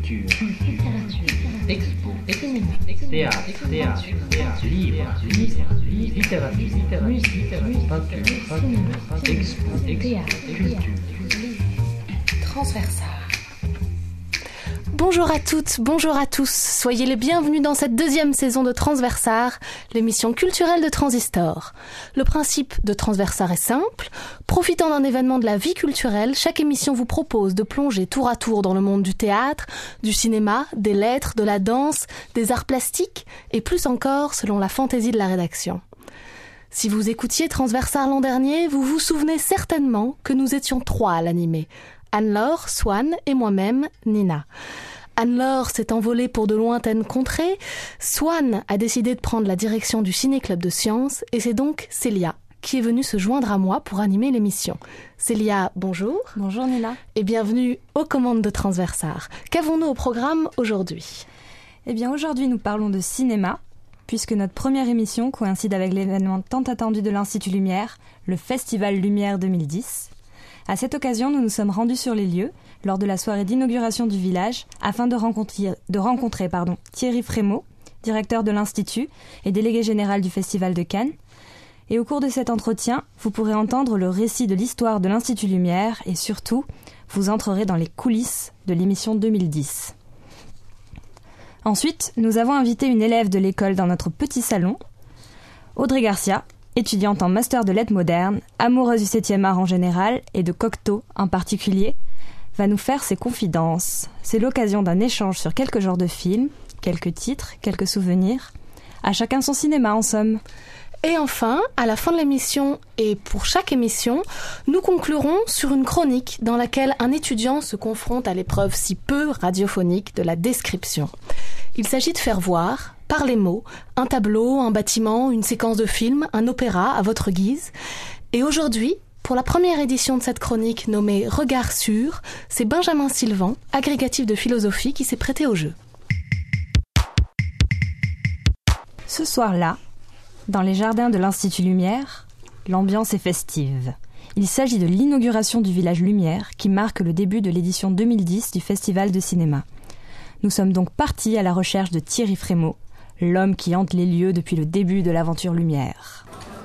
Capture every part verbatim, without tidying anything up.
culture, expo, théâtre, théâtre, théâtre, livre, littérature, musique, peinture, peinture, expo, culture. Transversal. Bonjour à toutes, bonjour à tous. Soyez les bienvenus dans cette deuxième saison de Transversar, l'émission culturelle de Transistor. Le principe de Transversar est simple. Profitant d'un événement de la vie culturelle, chaque émission vous propose de plonger tour à tour dans le monde du théâtre, du cinéma, des lettres, de la danse, des arts plastiques et plus encore selon la fantaisie de la rédaction. Si vous écoutiez Transversar l'an dernier, vous vous souvenez certainement que nous étions trois à l'animer. Anne-Laure, Swan et moi-même, Nina. Anne-Laure s'est envolée pour de lointaines contrées, Swan a décidé de prendre la direction du Ciné-Club de Sciences et c'est donc Célia qui est venue se joindre à moi pour animer l'émission. Célia, bonjour. Bonjour Nina. Et bienvenue aux commandes de Transversar. Qu'avons-nous au programme aujourd'hui ? Eh bien aujourd'hui nous parlons de cinéma, puisque notre première émission coïncide avec l'événement tant attendu de l'Institut Lumière, le Festival Lumière deux mille dix. À cette occasion, nous nous sommes rendus sur les lieux lors de la soirée d'inauguration du village afin de rencontrer, de rencontrer pardon, Thierry Frémaux, directeur de l'Institut et délégué général du Festival de Cannes. Et au cours de cet entretien, vous pourrez entendre le récit de l'histoire de l'Institut Lumière et surtout, vous entrerez dans les coulisses de l'émission deux mille dix. Ensuite, nous avons invité une élève de l'école dans notre petit salon, Audrey Garcia, étudiante en master de lettres modernes, amoureuse du septième art en général et de Cocteau en particulier, va nous faire ses confidences. C'est l'occasion d'un échange sur quelques genres de films, quelques titres, quelques souvenirs. À chacun son cinéma en somme. Et enfin, à la fin de l'émission et pour chaque émission, nous conclurons sur une chronique dans laquelle un étudiant se confronte à l'épreuve si peu radiophonique de la description. Il s'agit de faire voir, par les mots, un tableau, un bâtiment, une séquence de film, un opéra à votre guise. Et aujourd'hui, pour la première édition de cette chronique nommée Regard sûr, c'est Benjamin Sylvan, agrégatif de philosophie, qui s'est prêté au jeu. Ce soir-là, dans les jardins de l'Institut Lumière, l'ambiance est festive. Il s'agit de l'inauguration du village Lumière qui marque le début de l'édition deux mille dix du Festival de cinéma. Nous sommes donc partis à la recherche de Thierry Frémaux, l'homme qui hante les lieux depuis le début de l'aventure Lumière.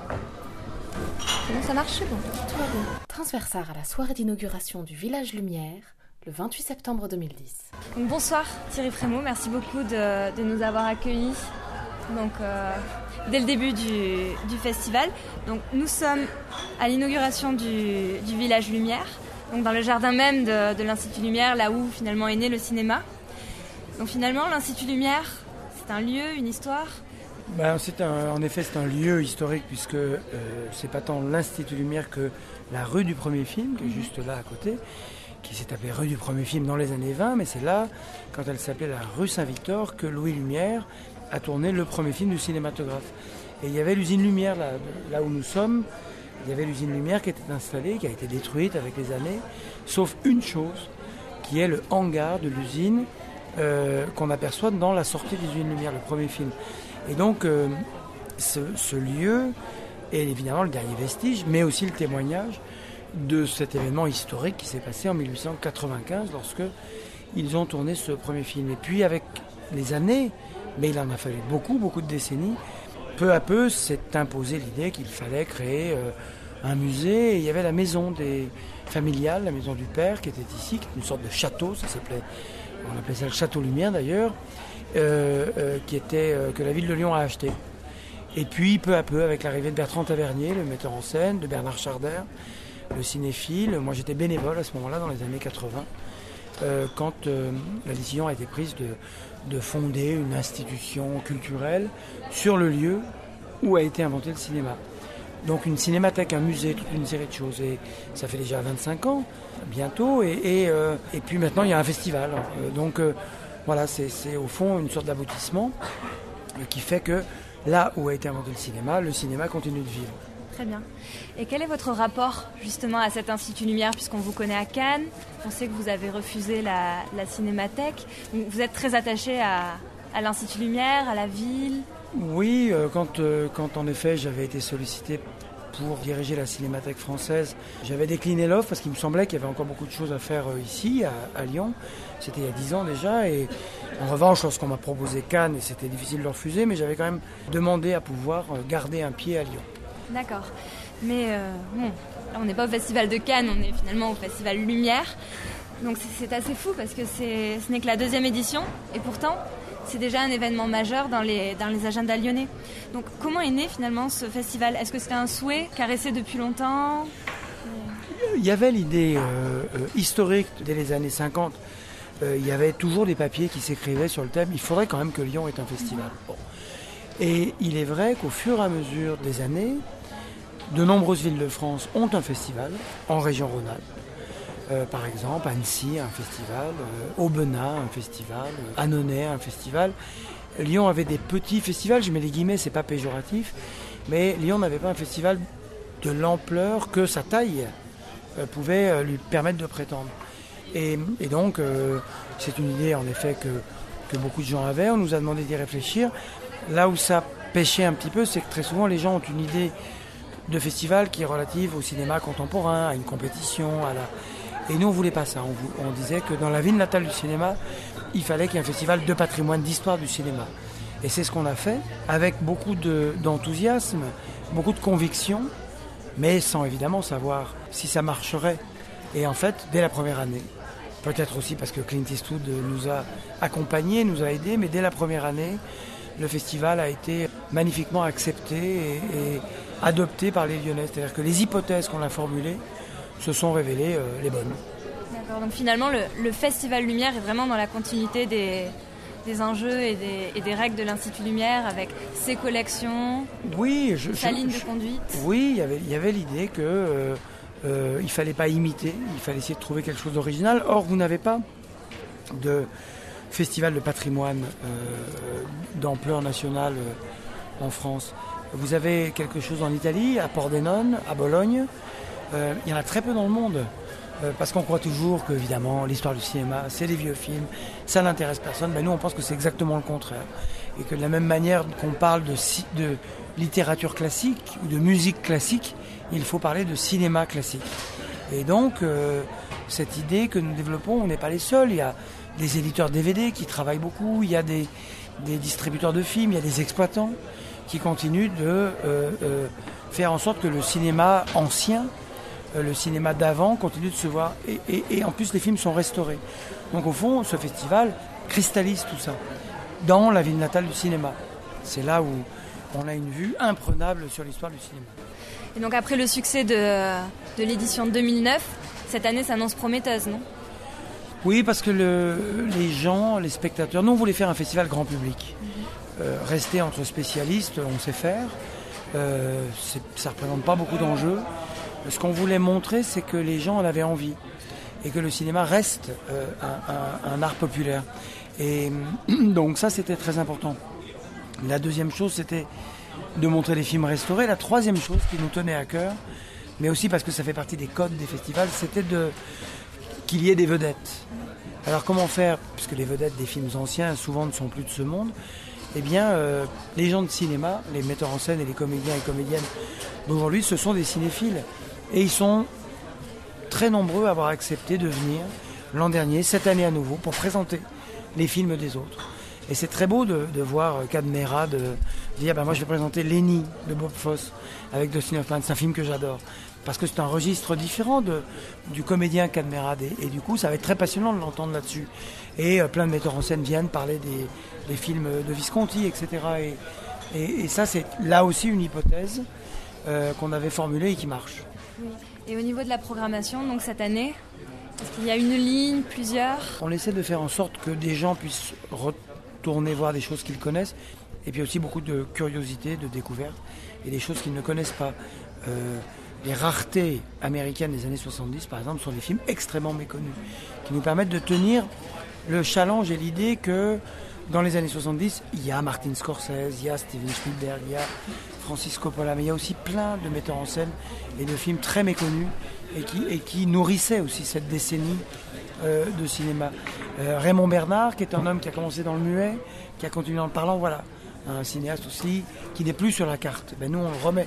Bon, ça marche, c'est bon, tout va bien. Transversar à la soirée d'inauguration du village Lumière, le vingt-huit septembre deux mille dix. Donc, bonsoir Thierry Frémaux, merci beaucoup de, de nous avoir accueillis donc, euh, dès le début du, du festival. Donc, nous sommes à l'inauguration du, du village Lumière, donc dans le jardin même de, de l'Institut Lumière, là où finalement est né le cinéma. Donc finalement, l'Institut Lumière, c'est un lieu, une histoire ? Ben, c'est un, en effet, c'est un lieu historique puisque euh, c'est pas tant l'Institut Lumière que la rue du premier film, qui est juste là à côté, qui s'est appelée rue du premier film dans les années vingt, mais c'est là, quand elle s'appelait la rue Saint-Victor, que Louis Lumière a tourné le premier film du cinématographe. Et il y avait l'usine Lumière, là, là où nous sommes, il y avait l'usine Lumière qui était installée, qui a été détruite avec les années, sauf une chose, qui est le hangar de l'usine, Euh, qu'on aperçoit dans la sortie des Usines Lumière, le premier film. Et donc, euh, ce, ce lieu est évidemment le dernier vestige, mais aussi le témoignage de cet événement historique qui s'est passé en dix-huit cent quatre-vingt-quinze, lorsque ils ont tourné ce premier film. Et puis, avec les années, mais il en a fallu beaucoup, beaucoup de décennies, peu à peu s'est imposée l'idée qu'il fallait créer euh, un musée. Et il y avait la maison des familiales, la maison du père, qui était ici, qui est une sorte de château, ça s'appelait... On appelait ça le Château Lumière d'ailleurs, euh, euh, qui était, euh, que la ville de Lyon a acheté. Et puis peu à peu, avec l'arrivée de Bertrand Tavernier, le metteur en scène, de Bernard Charder, le cinéphile, moi j'étais bénévole à ce moment-là, dans les années quatre-vingts, euh, quand euh, la décision a été prise de, de fonder une institution culturelle sur le lieu où a été inventé le cinéma. Donc une cinémathèque, un musée, toute une série de choses. Et ça fait déjà vingt-cinq ans, bientôt. Et, et, euh, et puis maintenant, il y a un festival. Euh, donc euh, voilà, c'est, c'est au fond une sorte d'aboutissement euh, qui fait que là où a été inventé le cinéma, le cinéma continue de vivre. Très bien. Et quel est votre rapport justement à cet Institut Lumière, puisqu'on vous connaît à Cannes, on sait que vous avez refusé la, la cinémathèque. Vous êtes très attaché à, à l'Institut Lumière, à la ville ? Oui, euh, quand, euh, quand en effet j'avais été sollicité pour diriger la Cinémathèque française, j'avais décliné l'offre parce qu'il me semblait qu'il y avait encore beaucoup de choses à faire ici, à, à Lyon. C'était il y a dix ans déjà. Et en revanche, lorsqu'on m'a proposé Cannes, et c'était difficile de le refuser, mais j'avais quand même demandé à pouvoir garder un pied à Lyon. D'accord. Mais euh, bon, là on n'est pas au Festival de Cannes, on est finalement au Festival Lumière. Donc c'est, c'est assez fou parce que c'est, ce n'est que la deuxième édition. Et pourtant, c'est déjà un événement majeur dans les, dans les agendas lyonnais. Donc comment est né finalement ce festival ? Est-ce que c'était un souhait caressé depuis longtemps ? Il y avait l'idée euh, euh, historique dès les années cinquante. Euh, il y avait toujours des papiers qui s'écrivaient sur le thème. Il faudrait quand même que Lyon ait un festival. Bon. Et il est vrai qu'au fur et à mesure des années, de nombreuses villes de France ont un festival en région Rhône-Alpes. Euh, par exemple, Annecy, un festival, euh, Aubenas, un festival, euh, Annonay, un festival. Lyon avait des petits festivals, je mets les guillemets, c'est pas péjoratif, mais Lyon n'avait pas un festival de l'ampleur que sa taille euh, pouvait euh, lui permettre de prétendre. Et, et donc, euh, c'est une idée en effet que, que beaucoup de gens avaient, on nous a demandé d'y réfléchir. Là où ça pêchait un petit peu, c'est que très souvent les gens ont une idée de festival qui est relative au cinéma contemporain, à une compétition, à la... Et nous, on ne voulait pas ça. On, on disait que dans la ville natale du cinéma, il fallait qu'il y ait un festival de patrimoine, d'histoire du cinéma. Et c'est ce qu'on a fait, avec beaucoup de, d'enthousiasme, beaucoup de conviction, mais sans évidemment savoir si ça marcherait. Et en fait, dès la première année, peut-être aussi parce que Clint Eastwood nous a accompagnés, nous a aidés, mais dès la première année, le festival a été magnifiquement accepté et, et adopté par les Lyonnais. C'est-à-dire que les hypothèses qu'on a formulées se sont révélées euh, les bonnes. D'accord, donc finalement le, le Festival Lumière est vraiment dans la continuité des, des enjeux et des, et des règles de l'Institut Lumière avec ses collections, oui, je, sa je, ligne je, de conduite. Oui, il y avait, il y avait l'idée qu'il euh, euh, ne fallait pas imiter, il fallait essayer de trouver quelque chose d'original. Or, vous n'avez pas de festival de patrimoine euh, d'ampleur nationale euh, en France. Vous avez quelque chose en Italie, à Pordenone, à Bologne. Euh, il y en a très peu dans le monde, euh, parce qu'on croit toujours que, évidemment, l'histoire du cinéma, c'est les vieux films, ça n'intéresse personne. Mais nous, on pense que c'est exactement le contraire. Et que de la même manière qu'on parle de, de littérature classique ou de musique classique, il faut parler de cinéma classique. Et donc, euh, cette idée que nous développons, on n'est pas les seuls. Il y a des éditeurs D V D qui travaillent beaucoup, il y a des, des distributeurs de films, il y a des exploitants qui continuent de euh, euh, faire en sorte que le cinéma ancien, le cinéma d'avant continue de se voir et, et, et en plus les films sont restaurés. Donc au fond, ce festival cristallise tout ça dans la ville natale du cinéma. C'est là où on a une vue imprenable sur l'histoire du cinéma. Et donc après le succès de, de l'édition deux mille neuf, cette année s'annonce prometteuse, non ? Oui, parce que le, les gens, les spectateurs, nous on voulait faire un festival grand public. Mm-hmm. Euh, rester entre spécialistes, on sait faire. Euh, c'est, ça ne représente pas beaucoup d'enjeux. Ce qu'on voulait montrer, c'est que les gens en avaient envie et que le cinéma reste euh, un, un, un art populaire. Et donc ça, c'était très important. La deuxième chose, c'était de montrer des films restaurés. La troisième chose qui nous tenait à cœur, mais aussi parce que ça fait partie des codes des festivals, c'était de, qu'il y ait des vedettes. Alors comment faire, puisque les vedettes des films anciens souvent ne sont plus de ce monde, eh bien, euh, les gens de cinéma, les metteurs en scène et les comédiens et comédiennes d'aujourd'hui, ce sont des cinéphiles. Et ils sont très nombreux à avoir accepté de venir l'an dernier, cette année à nouveau, pour présenter les films des autres. Et c'est très beau de, de voir Cadmerade de dire ben moi je vais présenter Lenny de Bob Fosse avec Dustin Hoffman. C'est un film que j'adore parce que c'est un registre différent de, du comédien Cadmerade et, et du coup ça va être très passionnant de l'entendre là-dessus. Et euh, plein de metteurs en scène viennent parler des, des films de Visconti, et cetera. Et, et, et ça c'est là aussi une hypothèse euh, qu'on avait formulée et qui marche. Oui. Et au niveau de la programmation, donc cette année, est-ce qu'il y a une ligne, plusieurs ? On essaie de faire en sorte que des gens puissent retourner voir des choses qu'ils connaissent et puis aussi beaucoup de curiosité, de découverte et des choses qu'ils ne connaissent pas. Euh, les raretés américaines des années soixante-dix, par exemple, sont des films extrêmement méconnus qui nous permettent de tenir le challenge et l'idée que dans les années soixante-dix, il y a Martin Scorsese, il y a Steven Spielberg, il y a Francis Coppola, mais il y a aussi plein de metteurs en scène et de films très méconnus et qui, et qui nourrissaient aussi cette décennie euh, de cinéma. Euh, Raymond Bernard, qui est un homme qui a commencé dans le muet, qui a continué dans le parlant, voilà, un cinéaste aussi qui n'est plus sur la carte. Ben nous, on le remet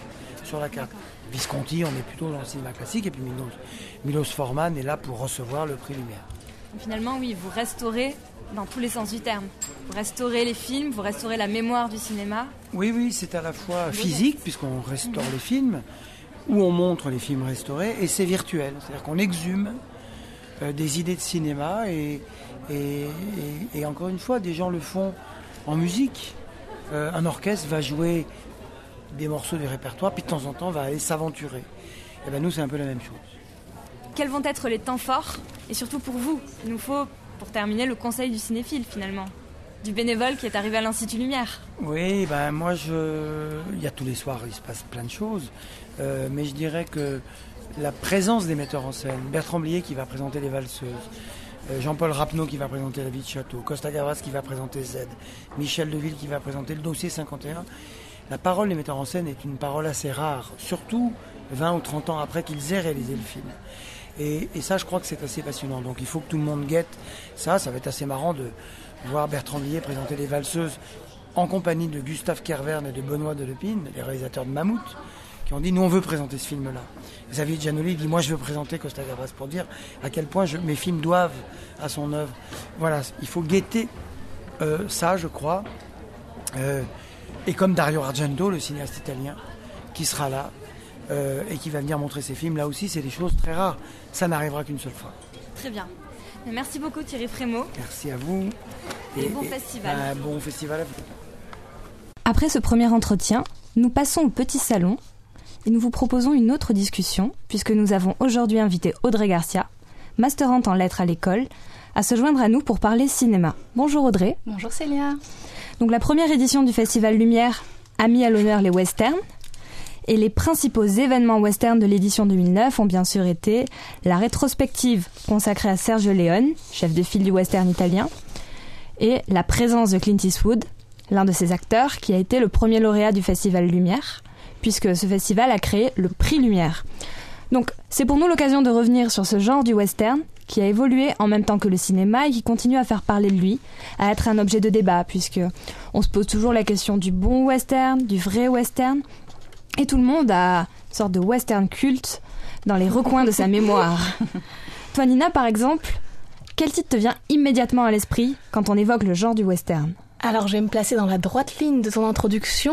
sur la carte. Visconti, on est plutôt dans le cinéma classique, et puis Milos, Milos Forman est là pour recevoir le prix Lumière. Finalement, oui, vous restaurez dans tous les sens du terme. Vous restaurez les films, vous restaurez la mémoire du cinéma. Oui, oui, c'est à la fois physique, puisqu'on restaure les films, ou on montre les films restaurés, et c'est virtuel. C'est-à-dire qu'on exhume euh, des idées de cinéma, et, et, et, et encore une fois, des gens le font en musique. Euh, un orchestre va jouer des morceaux du répertoire, puis de temps en temps va aller s'aventurer. Et ben nous, c'est un peu la même chose. Quels vont être les temps forts, et surtout pour vous? Il nous faut, pour terminer, le conseil du cinéphile, finalement. Du bénévole qui est arrivé à l'Institut Lumière. Oui, ben moi, je... il y a tous les soirs, il se passe plein de choses. Euh, mais je dirais que la présence des metteurs en scène, Bertrand Blier qui va présenter Les Valseuses, euh, Jean-Paul Rapneau qui va présenter La Vie de Château, Costa Gavras qui va présenter Z, Michel Deville qui va présenter Le Dossier cinquante et un. La parole des metteurs en scène est une parole assez rare, surtout vingt ou trente ans après qu'ils aient réalisé le film. Et, et ça, je crois que c'est assez passionnant. Donc il faut que tout le monde guette ça. Ça va être assez marrant de voir Bertrand Blier présenter Les Valseuses en compagnie de Gustave Kervern et de Benoît Delepine, les réalisateurs de Mammouth, qui ont dit « Nous, on veut présenter ce film-là ». Xavier Giannoli dit « Moi, je veux présenter Costa Gavras » pour dire à quel point je, mes films doivent à son œuvre. Voilà, il faut guetter euh, ça, je crois. Euh, et comme Dario Argento, le cinéaste italien, qui sera là euh, et qui va venir montrer ses films, là aussi, c'est des choses très rares. Ça n'arrivera qu'une seule fois. Très bien. Merci beaucoup Thierry Frémaux. Merci à vous. Et, et bon et, festival. Bah, bon festival à vous. Après ce premier entretien, nous passons au petit salon et nous vous proposons une autre discussion puisque nous avons aujourd'hui invité Audrey Garcia, masterante en lettres à l'école, à se joindre à nous pour parler cinéma. Bonjour Audrey. Bonjour Célia. Donc la première édition du Festival Lumière a mis à l'honneur les westerns. Et les principaux événements western de l'édition deux mille neuf ont bien sûr été la rétrospective consacrée à Sergio Leone, chef de file du western italien, et la présence de Clint Eastwood, l'un de ses acteurs, qui a été le premier lauréat du Festival Lumière, puisque ce festival a créé le Prix Lumière. Donc c'est pour nous l'occasion de revenir sur ce genre du western, qui a évolué en même temps que le cinéma et qui continue à faire parler de lui, à être un objet de débat, puisque on se pose toujours la question du bon western, du vrai western. Et tout le monde a une sorte de western culte dans les recoins de sa mémoire. Toi, Nina, par exemple, quel titre te vient immédiatement à l'esprit quand on évoque le genre du western ? Alors, je vais me placer dans la droite ligne de ton introduction,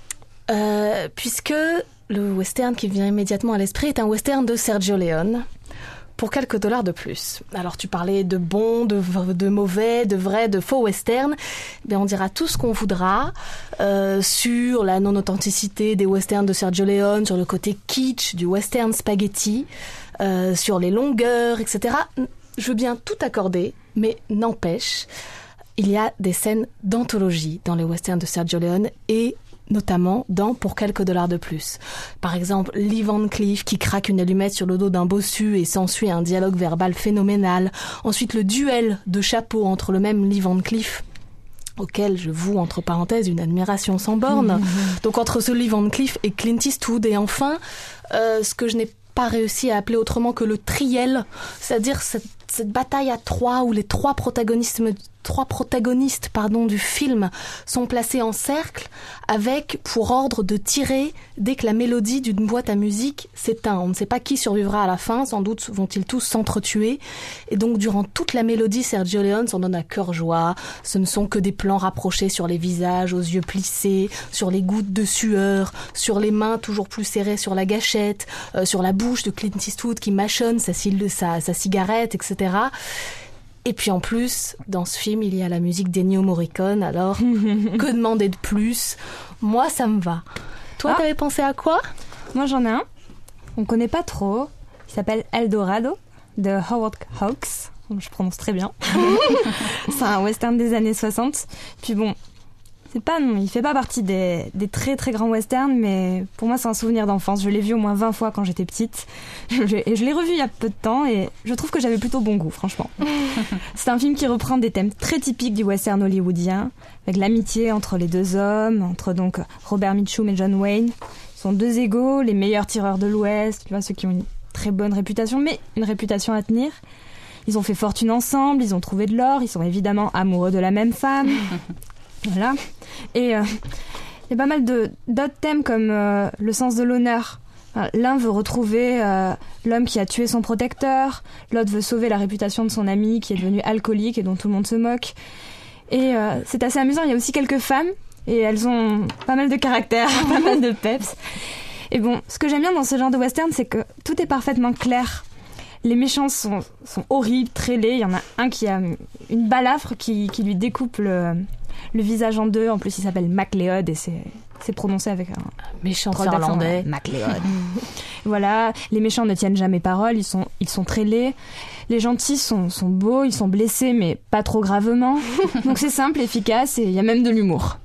euh, puisque le western qui vient immédiatement à l'esprit est un western de Sergio Leone, pour quelques dollars de plus. Alors tu parlais de bons, de, de mauvais, de vrais, de faux western. Ben, on dira tout ce qu'on voudra euh, sur la non-authenticité des westerns de Sergio Leone, sur le côté kitsch du western spaghetti, euh, sur les longueurs, et cetera. Je veux bien tout accorder, mais n'empêche, il y a des scènes d'anthologie dans les westerns de Sergio Leone et notamment dans Pour quelques dollars de plus. Par exemple, Lee Van Cleef qui craque une allumette sur le dos d'un bossu et s'ensuit un dialogue verbal phénoménal. Ensuite, le duel de chapeaux entre le même Lee Van Cleef, auquel je voue entre parenthèses une admiration sans borne. Mmh. Donc entre ce Lee Van Cleef et Clint Eastwood. Et enfin, euh, ce que je n'ai pas réussi à appeler autrement que le triel, c'est-à-dire cette, cette bataille à trois où les trois protagonistes trois protagonistes pardon, du film sont placés en cercle avec pour ordre de tirer dès que la mélodie d'une boîte à musique s'éteint. On ne sait pas qui survivra à la fin, sans doute vont-ils tous s'entretuer. Et donc durant toute la mélodie, Sergio Leone s'en donne à cœur joie. Ce ne sont que des plans rapprochés sur les visages, aux yeux plissés, sur les gouttes de sueur, sur les mains toujours plus serrées sur la gâchette, euh, sur la bouche de Clint Eastwood qui mâchonne sa, sa, sa cigarette, et cetera. Et puis en plus, dans ce film, il y a la musique d'Ennio Morricone, alors que demander de plus ? Moi, ça me va. Toi, ah. t'avais pensé à quoi ? Moi, j'en ai un. On connaît pas trop. Il s'appelle Eldorado, de Howard Hawks. Je prononce très bien. C'est un western des années soixante. Puis bon, c'est pas, non, il fait pas partie des, des très très grands westerns, mais pour moi, c'est un souvenir d'enfance. Je l'ai vu au moins vingt fois quand j'étais petite. Je, et je l'ai revu il y a peu de temps et je trouve que j'avais plutôt bon goût, franchement. C'est un film qui reprend des thèmes très typiques du western hollywoodien, avec l'amitié entre les deux hommes, entre donc Robert Mitchum et John Wayne. Ils sont deux égaux, les meilleurs tireurs de l'Ouest, tu vois, ceux qui ont une très bonne réputation, mais une réputation à tenir. Ils ont fait fortune ensemble, ils ont trouvé de l'or, ils sont évidemment amoureux de la même femme. Voilà. Et il euh, y a pas mal de, d'autres thèmes comme euh, le sens de l'honneur. Enfin, l'un veut retrouver euh, l'homme qui a tué son protecteur, l'autre veut sauver la réputation de son ami qui est devenu alcoolique et dont tout le monde se moque. Et euh, c'est assez amusant, il y a aussi quelques femmes et elles ont pas mal de caractère, pas mal de peps. Et bon, ce que j'aime bien dans ce genre de western, c'est que tout est parfaitement clair. Les méchants sont, sont horribles, très laids. Il y en a un qui a une balafre qui, qui lui découpe le, le visage en deux. En plus, il s'appelle MacLeod et c'est, c'est prononcé avec un méchant irlandais. MacLeod. Voilà, les méchants ne tiennent jamais parole, ils sont, ils sont très laids. Les gentils sont, sont beaux, ils sont blessés, mais pas trop gravement. Donc c'est simple, efficace et il y a même de l'humour.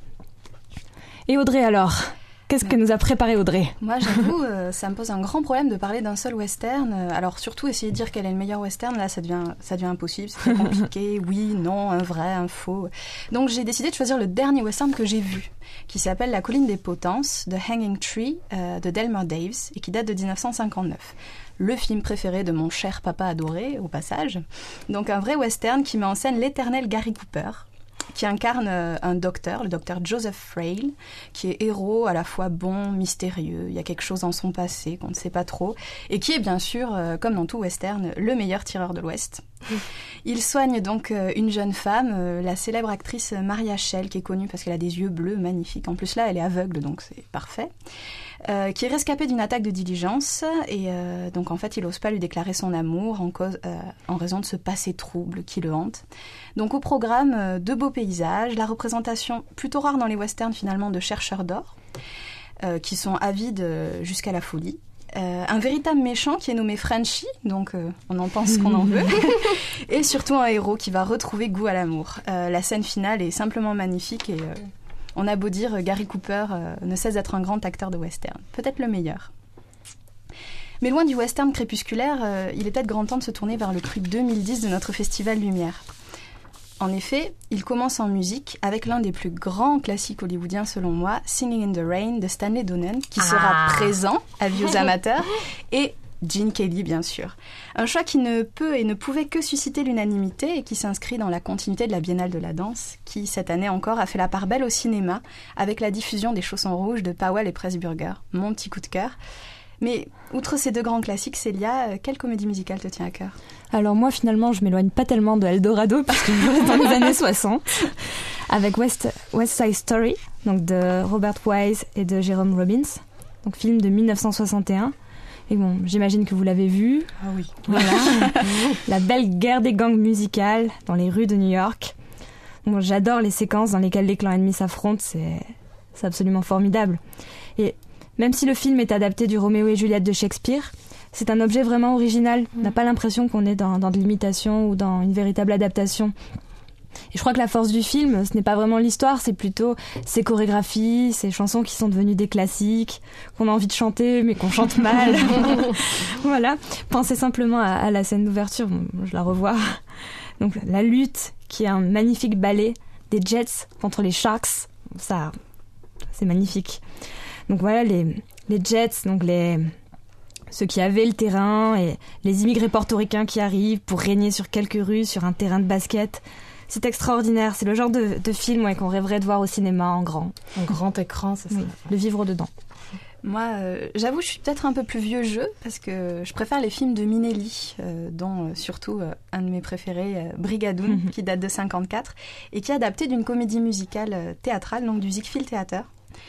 Et Audrey alors ? Qu'est-ce que nous a préparé Audrey ? Moi, j'avoue, euh, ça me pose un grand problème de parler d'un seul western. Alors, surtout, essayer de dire quel est le meilleur western, là, ça devient, ça devient impossible. C'est très compliqué. Oui, non, un vrai, un faux. Donc, j'ai décidé de choisir le dernier western que j'ai vu, qui s'appelle La colline des potences, The Hanging Tree, euh, de Delmer Daves, et qui date de dix-neuf cent cinquante-neuf. Le film préféré de mon cher papa adoré, au passage. Donc, un vrai western qui met en scène l'éternel Gary Cooper, qui incarne un docteur, le docteur Joseph Frail, qui est héros à la fois bon, mystérieux. Il y a quelque chose dans son passé qu'on ne sait pas trop, et qui est bien sûr, euh, comme dans tout western, le meilleur tireur de l'Ouest. Il soigne donc euh, une jeune femme, euh, la célèbre actrice Maria Schell, qui est connue parce qu'elle a des yeux bleus magnifiques. En plus là, elle est aveugle, donc c'est parfait. Euh, qui est rescapée d'une attaque de diligence, et euh, donc en fait il n'ose pas lui déclarer son amour en, cause, euh, en raison de ce passé trouble qui le hante. Donc au programme, euh, de beaux paysages, la représentation plutôt rare dans les westerns finalement de chercheurs d'or, euh, qui sont avides euh, jusqu'à la folie. Euh, un véritable méchant qui est nommé Frenchy, donc euh, on en pense qu'on en veut, et surtout un héros qui va retrouver goût à l'amour. Euh, la scène finale est simplement magnifique et euh, on a beau dire, Gary Cooper euh, ne cesse d'être un grand acteur de western, peut-être le meilleur. Mais loin du western crépusculaire, euh, il est peut-être grand temps de se tourner vers le cru deux mille dix de notre festival Lumière. En effet, il commence en musique avec l'un des plus grands classiques hollywoodiens selon moi, Singing in the Rain de Stanley Donen, qui sera ah. présent à Vie aux amateurs, et Gene Kelly bien sûr. Un choix qui ne peut et ne pouvait que susciter l'unanimité et qui s'inscrit dans la continuité de la Biennale de la danse, qui cette année encore a fait la part belle au cinéma avec la diffusion des Chaussons rouges de Powell et Pressburger, mon petit coup de cœur. Mais outre ces deux grands classiques, Célia, quelle comédie musicale te tient à cœur ? Alors moi finalement je m'éloigne pas tellement de Eldorado puisque je reste dans les années soixante avec West, West Side Story, donc de Robert Wise et de Jerome Robbins, donc film de dix-neuf cent soixante et un. Et bon, j'imagine que vous l'avez vu. Ah oui. Voilà. La belle guerre des gangs musicales dans les rues de New York. Bon, j'adore les séquences dans lesquelles les clans ennemis s'affrontent, c'est, c'est absolument formidable. Et même si le film est adapté du Roméo et Juliette de Shakespeare, c'est un objet vraiment original. On n'a pas l'impression qu'on est dans, dans de l'imitation ou dans une véritable adaptation. Et je crois que la force du film, ce n'est pas vraiment l'histoire, c'est plutôt ces chorégraphies, ces chansons qui sont devenues des classiques, qu'on a envie de chanter mais qu'on chante mal. Voilà. Pensez simplement à, à la scène d'ouverture, bon, je la revois. Donc la lutte, qui est un magnifique ballet des Jets contre les Sharks, ça, c'est magnifique. Donc voilà, les, les Jets, donc les... ceux qui avaient le terrain et les immigrés portoricains qui arrivent pour régner sur quelques rues, sur un terrain de basket. C'est extraordinaire, c'est le genre de, de film ouais, qu'on rêverait de voir au cinéma en grand. En grand écran, c'est ça. Oui, le vivre dedans. Moi, euh, j'avoue, je suis peut-être un peu plus vieux jeu parce que je préfère les films de Minelli, euh, dont euh, surtout euh, un de mes préférés, euh, Brigadoon, mm-hmm. qui date de cinquante-quatre et qui est adapté d'une comédie musicale euh, théâtrale, donc du Ziegfeld Theater.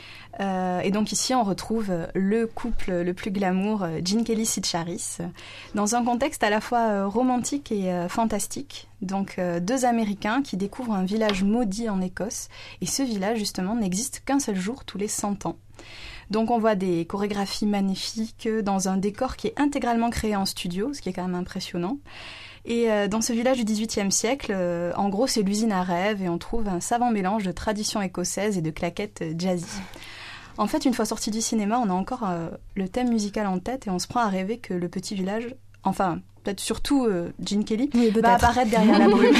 Euh, et donc ici on retrouve le couple le plus glamour, Gene Kelly Sid Charisse, dans un contexte à la fois romantique et euh, fantastique. Donc euh, deux Américains qui découvrent un village maudit en Écosse, et ce village justement n'existe qu'un seul jour tous les cent ans. Donc on voit des chorégraphies magnifiques dans un décor qui est intégralement créé en studio, ce qui est quand même impressionnant. Et euh, dans ce village du dix-huitième siècle, euh, en gros c'est l'usine à rêves et on trouve un savant mélange de tradition écossaise et de claquettes jazzy. En fait, une fois sorti du cinéma, on a encore euh, le thème musical en tête et on se prend à rêver que le petit village, enfin, peut-être surtout euh, Gene Kelly, oui, va apparaître derrière la brume.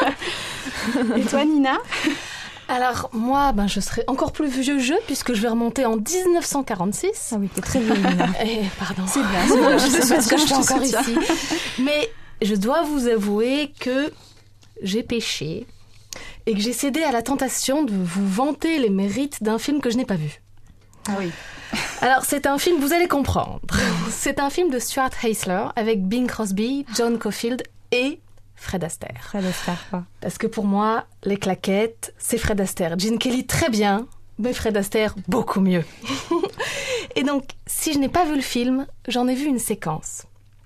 Et toi, Nina ? Alors, moi, ben, je serai encore plus vieux jeu puisque je vais remonter en dix-neuf cent quarante-six. Ah oui, t'es très vieux, Nina. Et, pardon. C'est bien, c'est bien. Je sais pas ce que je fais encore soutiens. ici. Mais je dois vous avouer que j'ai péché. et que j'ai cédé à la tentation de vous vanter les mérites d'un film que je n'ai pas vu. Ah oui. Alors, c'est un film, vous allez comprendre. C'est un film de Stuart Haisler avec Bing Crosby, John Caulfield et Fred Astaire. Fred Astaire, quoi. Parce que pour moi, les claquettes, c'est Fred Astaire. Gene Kelly, très bien, mais Fred Astaire, beaucoup mieux. Et donc, si je n'ai pas vu le film, j'en ai vu une séquence.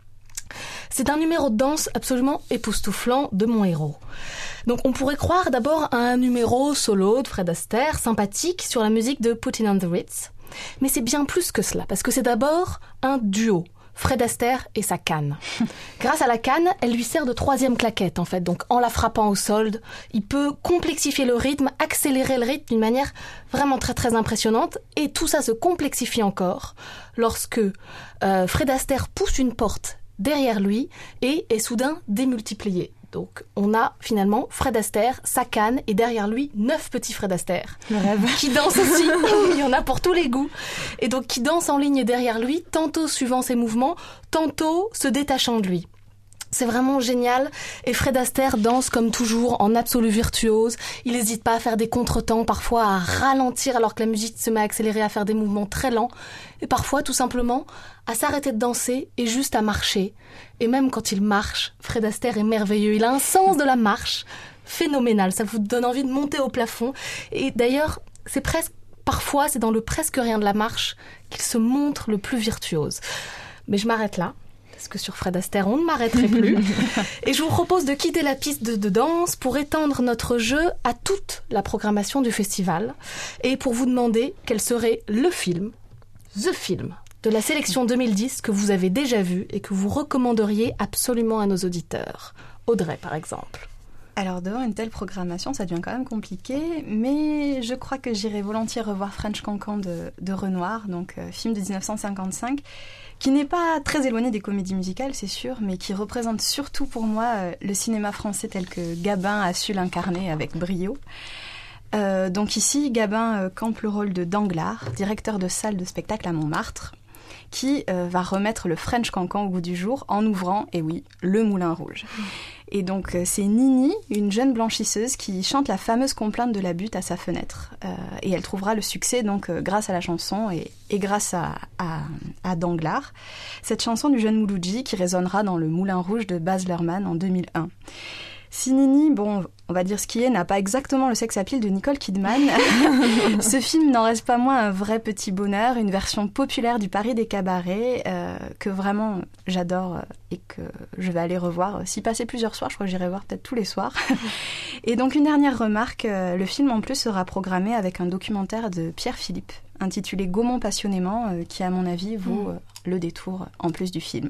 C'est un numéro de danse absolument époustouflant de mon héros. Donc on pourrait croire d'abord à un numéro solo de Fred Astaire, sympathique, sur la musique de Puttin on the Ritz. Mais c'est bien plus que cela, parce que c'est d'abord un duo, Fred Astaire et sa canne. Grâce à la canne, elle lui sert de troisième claquette en fait. Donc en la frappant au sol, il peut complexifier le rythme, accélérer le rythme d'une manière vraiment très très impressionnante. Et tout ça se complexifie encore lorsque euh, Fred Astaire pousse une porte derrière lui et est soudain démultiplié. Donc, on a finalement Fred Astaire, sa canne, et derrière lui, neuf petits Fred Astaire. Qui dansent aussi. Il y en a pour tous les goûts. Et donc, qui dansent en ligne derrière lui, tantôt suivant ses mouvements, tantôt se détachant de lui. C'est vraiment génial. Et Fred Astaire danse comme toujours en absolu virtuose. Il n'hésite pas à faire des contretemps, parfois à ralentir alors que la musique se met à accélérer, à faire des mouvements très lents. Et parfois, tout simplement, à s'arrêter de danser et juste à marcher. Et même quand il marche, Fred Astaire est merveilleux. Il a un sens de la marche phénoménal. Ça vous donne envie de monter au plafond. Et d'ailleurs, c'est presque, parfois, c'est dans le presque rien de la marche qu'il se montre le plus virtuose. Mais je m'arrête là. Parce que sur Fred Astaire, on ne m'arrêterait plus. Et je vous propose de quitter la piste de, de danse pour étendre notre jeu à toute la programmation du festival et pour vous demander quel serait le film, the film, de la sélection deux mille dix que vous avez déjà vu et que vous recommanderiez absolument à nos auditeurs. Audrey, par exemple. Alors, devant une telle programmation, ça devient quand même compliqué, mais je crois que j'irai volontiers revoir French Cancan de, de Renoir, donc euh, film de dix-neuf cent cinquante-cinq, qui n'est pas très éloigné des comédies musicales, c'est sûr, mais qui représente surtout pour moi euh, le cinéma français tel que Gabin a su l'incarner avec brio. Euh, donc ici, Gabin euh, campe le rôle de Danglars, directeur de salle de spectacle à Montmartre, qui euh, va remettre le French Cancan au goût du jour en ouvrant, et oui, le Moulin Rouge. Et donc euh, c'est Nini, une jeune blanchisseuse, qui chante la fameuse complainte de la butte à sa fenêtre. Euh, et elle trouvera le succès donc euh, grâce à la chanson et, et grâce à, à, à Danglars. Cette chanson du jeune Mouloudji qui résonnera dans le Moulin Rouge de Baz Luhrmann en deux mille un. Si Nini, bon, on va dire ce qui est, n'a pas exactement le sex appeal de Nicole Kidman, ce film n'en reste pas moins un vrai petit bonheur, une version populaire du Paris des cabarets euh, que vraiment j'adore et que je vais aller revoir. S'y passer plusieurs soirs, je crois que j'irai voir peut-être tous les soirs. Et donc une dernière remarque, euh, le film en plus sera programmé avec un documentaire de Pierre Philippe intitulé Gaumont passionnément, euh, qui à mon avis vaut euh, le détour en plus du film.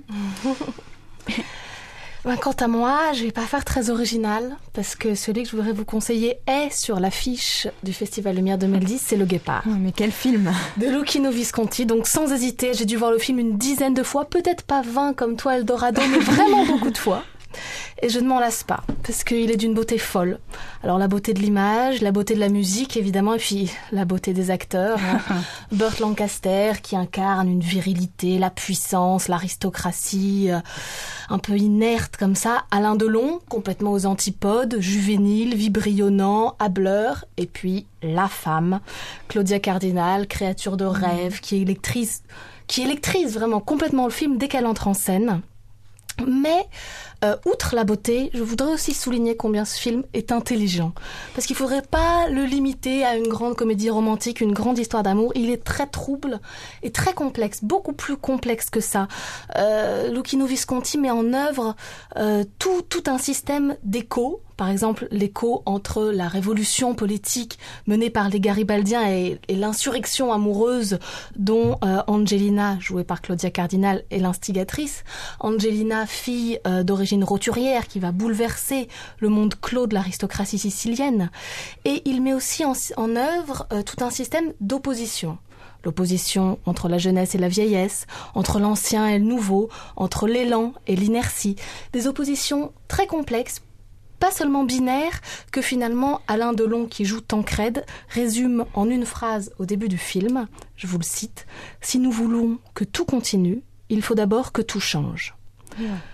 Ben, quant à moi, je vais pas faire très original, parce que celui que je voudrais vous conseiller est sur l'affiche du Festival Lumière deux mille dix, c'est Le Guépard. Oh, mais quel film! De Luchino Visconti, donc sans hésiter, j'ai dû voir le film une dizaine de fois, peut-être pas vingt comme toi Eldorado, mais vraiment beaucoup de fois. Et je ne m'en lasse pas, parce qu'il est d'une beauté folle. Alors la beauté de l'image, la beauté de la musique évidemment, et puis la beauté des acteurs. Hein. Burt Lancaster qui incarne une virilité, la puissance, l'aristocratie, euh, un peu inerte comme ça. Alain Delon, complètement aux antipodes, juvénile, vibrionnant, hâbleur. Et puis la femme, Claudia Cardinal, créature de rêve, qui électrise, qui électrise vraiment complètement le film dès qu'elle entre en scène. Mais, euh, outre la beauté, je voudrais aussi souligner combien ce film est intelligent. Parce qu'il ne faudrait pas le limiter à une grande comédie romantique, une grande histoire d'amour. Il est très trouble et très complexe, beaucoup plus complexe que ça. Euh, Luchino Visconti met en œuvre euh, tout, tout un système d'écho. Par exemple, l'écho entre la révolution politique menée par les Garibaldiens et, et l'insurrection amoureuse dont euh, Angelina, jouée par Claudia Cardinal, est l'instigatrice. Angelina, fille euh, d'origine roturière, qui va bouleverser le monde clos de l'aristocratie sicilienne. Et il met aussi en, en œuvre euh, tout un système d'opposition. L'opposition entre la jeunesse et la vieillesse, entre l'ancien et le nouveau, entre l'élan et l'inertie. Des oppositions très complexes, pas seulement binaire, que finalement Alain Delon, qui joue Tancrède, résume en une phrase au début du film, je vous le cite, « Si nous voulons que tout continue, il faut d'abord que tout change. »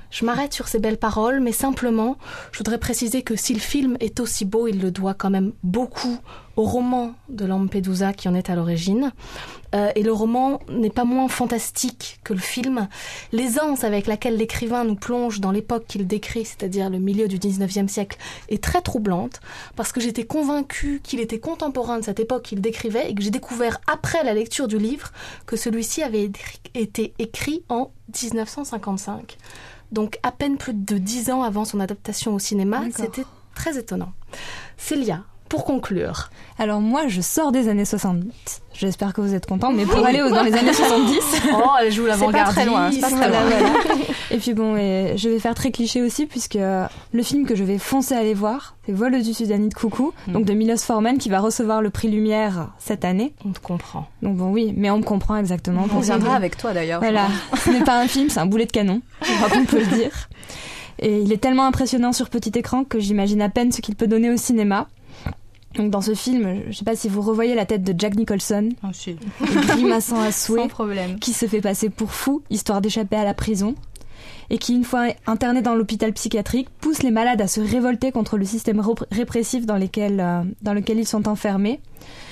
Je m'arrête sur ces belles paroles, mais simplement, je voudrais préciser que si le film est aussi beau, il le doit quand même beaucoup au roman de Lampedusa qui en est à l'origine. Euh, et le roman n'est pas moins fantastique que le film. L'aisance avec laquelle l'écrivain nous plonge dans l'époque qu'il décrit, c'est-à-dire le milieu du dix-neuvième siècle, est très troublante, parce que j'étais convaincue qu'il était contemporain de cette époque qu'il décrivait, et que j'ai découvert après la lecture du livre que celui-ci avait été écrit en dix-neuf cent cinquante-cinq. Donc à peine plus de dix ans avant son adaptation au cinéma. D'accord. C'était très étonnant. Célia, pour conclure. Alors moi, je sors des années soixante-dix. J'espère que vous êtes contents, mais pour aller dans les années soixante-dix... Oh, elle joue l'avant-gardiste. C'est pas très loin, c'est pas très loin. Voilà. Et puis bon, et je vais faire très cliché aussi, puisque le film que je vais foncer aller voir, c'est Vol au-dessus d'un nid de coucou, mm. donc de Milos Forman, qui va recevoir le prix Lumière cette année. On te comprend. Donc bon, oui, mais on me comprend exactement. On viendra avec toi d'ailleurs. Voilà, ce n'est pas un film, c'est un boulet de canon, je crois qu'on peut le dire. Et il est tellement impressionnant sur petit écran que j'imagine à peine ce qu'il peut donner au cinéma. Donc dans ce film, je sais pas si vous revoyez la tête de Jack Nicholson, oh, si. grimaçant à souhait, sans problème, qui se fait passer pour fou, histoire d'échapper à la prison, et qui, une fois interné dans l'hôpital psychiatrique, pousse les malades à se révolter contre le système répressif dans, lesquels, euh, dans lequel ils sont enfermés.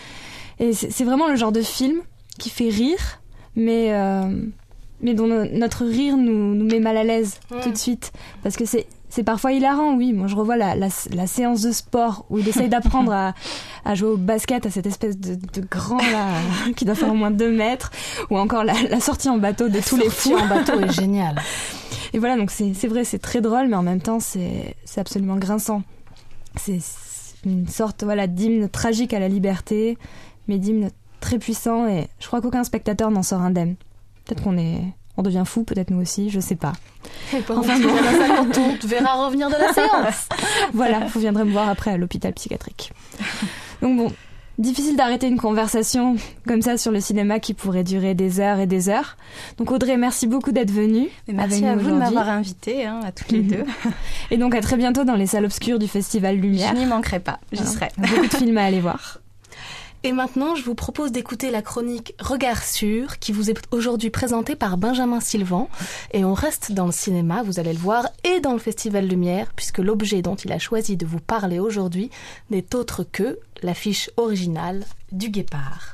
Et c'est, c'est vraiment le genre de film qui fait rire, mais, euh, mais dont no- notre rire nous, nous met mal à l'aise mmh. tout de suite, parce que c'est C'est parfois hilarant, oui. Moi, je revois la, la, la séance de sport où il essaye d'apprendre à, à jouer au basket à cette espèce de, de grand là, qui doit faire au moins deux mètres, ou encore la, la sortie en bateau de la tous les fous. La sortie en bateau est géniale. Et voilà, donc c'est, c'est vrai, c'est très drôle, mais en même temps, c'est, c'est absolument grinçant. C'est, c'est une sorte voilà, d'hymne tragique à la liberté, mais d'hymne très puissant, et je crois qu'aucun spectateur n'en sort indemne. Peut-être qu'on est... On devient fou, peut-être nous aussi, je sais pas. Enfin, bon. On te verra revenir de la séance. Voilà, vous viendrez me voir après à l'hôpital psychiatrique. Donc bon, difficile d'arrêter une conversation comme ça sur le cinéma qui pourrait durer des heures et des heures. Donc Audrey, merci beaucoup d'être venue. Et merci avec à nous vous aujourd'hui. de m'avoir invitée, hein, à toutes les deux. Et donc à très bientôt dans les salles obscures du Festival Lumière. Je n'y manquerai pas, j'y voilà. serai. Beaucoup de films à aller voir. Et maintenant, je vous propose d'écouter la chronique Regard sûr, qui vous est aujourd'hui présentée par Benjamin Sylvan. Et on reste dans le cinéma, vous allez le voir, et dans le Festival Lumière, puisque l'objet dont il a choisi de vous parler aujourd'hui n'est autre que l'affiche originale du Guépard.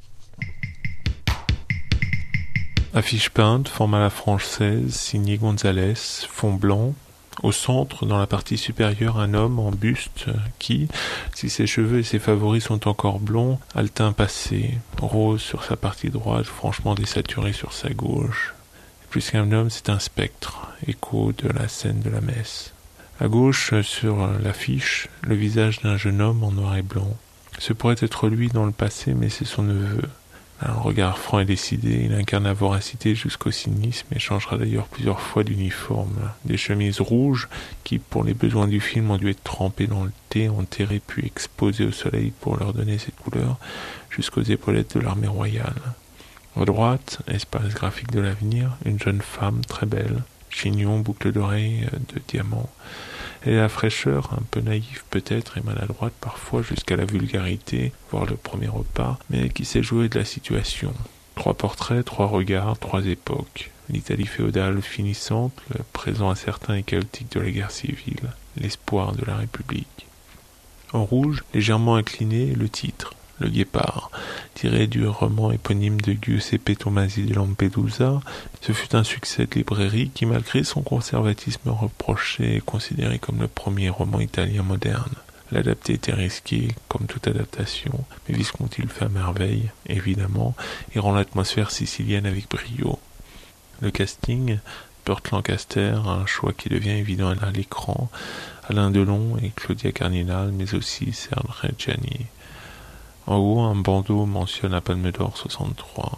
Affiche peinte, format à la française, signée Gonzalez, fond blanc. Au centre, dans la partie supérieure, un homme en buste qui, si ses cheveux et ses favoris sont encore blonds, a le teint passé, rose sur sa partie droite, franchement désaturé sur sa gauche. Et plus qu'un homme, c'est un spectre, écho de la scène de la messe. À gauche, sur l'affiche, le visage d'un jeune homme en noir et blanc. Ce pourrait être lui dans le passé, mais c'est son neveu. Un regard franc et décidé, il incarne la voracité jusqu'au cynisme et changera d'ailleurs plusieurs fois d'uniforme. Des chemises rouges qui, pour les besoins du film, ont dû être trempées dans le thé, enterrées puis exposées au soleil pour leur donner cette couleur, jusqu'aux épaulettes de l'armée royale. À droite, espace graphique de l'avenir, une jeune femme très belle, chignon, boucle d'oreille de diamants. Elle est la fraîcheur, un peu naïve peut-être et maladroite parfois jusqu'à la vulgarité, voire le premier repas, mais qui sait jouer de la situation. Trois portraits, trois regards, trois époques. L'Italie féodale finissante, le présent incertain et chaotique de la guerre civile, l'espoir de la République. En rouge, légèrement incliné, le titre, Le Guépard, tiré du roman éponyme de Giuseppe Tomasi de Lampedusa. Ce fut un succès de librairie qui, malgré son conservatisme reproché, est considéré comme le premier roman italien moderne. L'adapter était risqué, comme toute adaptation, mais Visconti le fait à merveille, évidemment, et rend l'atmosphère sicilienne avec brio. Le casting, Burt Lancaster, un choix qui devient évident à l'écran, Alain Delon et Claudia Cardinal, mais aussi Serge Reggiani. En haut, un bandeau mentionne la Palme d'Or soixante-trois.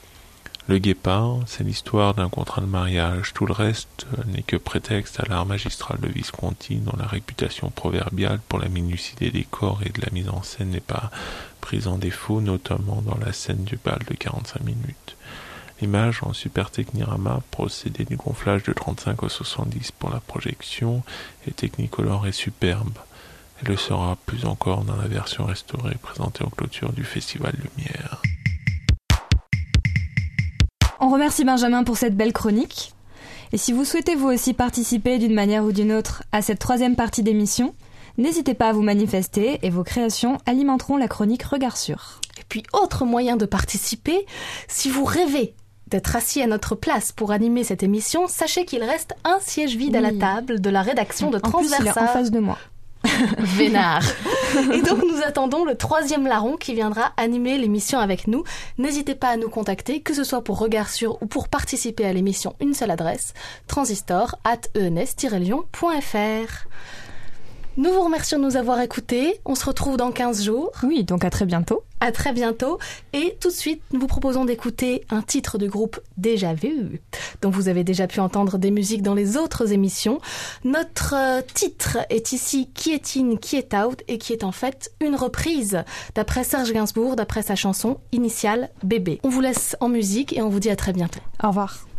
Le Guépard, c'est l'histoire d'un contrat de mariage. Tout le reste n'est que prétexte à l'art magistral de Visconti, dont la réputation proverbiale pour la minutie des décors et de la mise en scène n'est pas prise en défaut, notamment dans la scène du bal de quarante-cinq minutes. L'image en super technirama, procédé du gonflage de trente-cinq au soixante-dix pour la projection, et Technicolor est superbe. Elle le sera plus encore dans la version restaurée présentée en clôture du Festival Lumière. On remercie Benjamin pour cette belle chronique. Et si vous souhaitez vous aussi participer d'une manière ou d'une autre à cette troisième partie d'émission, n'hésitez pas à vous manifester et vos créations alimenteront la chronique Regard Sûr. Et puis, autre moyen de participer, si vous rêvez d'être assis à notre place pour animer cette émission, sachez qu'il reste un siège vide oui. à la table de la rédaction de Transversar. En plus, il est en face de moi. Vénard. Et donc nous attendons le troisième larron qui viendra animer l'émission avec nous. N'hésitez pas à nous contacter, que ce soit pour Regard Sûr ou pour participer à l'émission, une seule adresse, transistor arobase e n s tiret lyon point f r. Nous vous remercions de nous avoir écoutés. On se retrouve dans quinze jours. Oui, donc à très bientôt. À très bientôt. Et tout de suite, nous vous proposons d'écouter un titre du groupe Déjà Vu, dont vous avez déjà pu entendre des musiques dans les autres émissions. Notre euh, titre est ici Qui est in, qui est out, et qui est en fait une reprise d'après Serge Gainsbourg, d'après sa chanson initiale Bébé. On vous laisse en musique et on vous dit à très bientôt. Au revoir.